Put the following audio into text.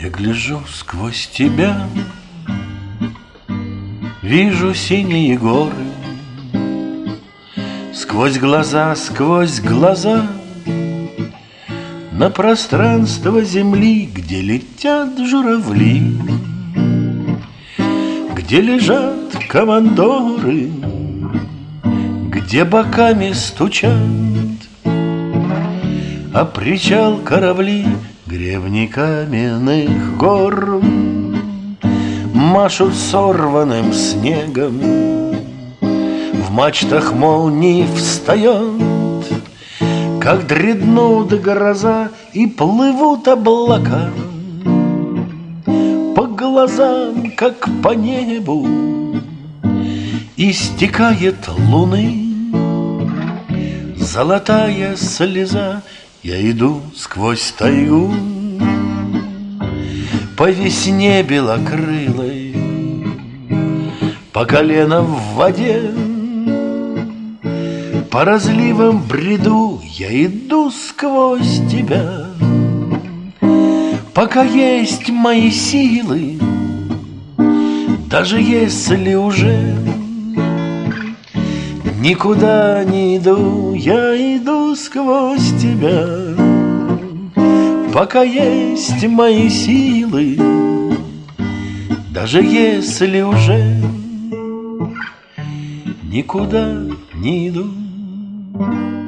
Я гляжу сквозь тебя, вижу синие горы. Сквозь глаза на пространство земли, где летят журавли, где лежат командоры, где боками стучат, а причал корабли гребни каменных гор машут сорванным снегом. В мачтах молнии встает, как дредноут гроза, и плывут облака по глазам, как по небу, истекает луны золотая слеза. Я иду сквозь тайгу по весне белокрылой, по колено в воде, по разливам бреду. Я иду сквозь тебя, пока есть мои силы, даже если уже никуда не иду. Я иду сквозь тебя, пока есть мои силы, даже если уже никуда не иду.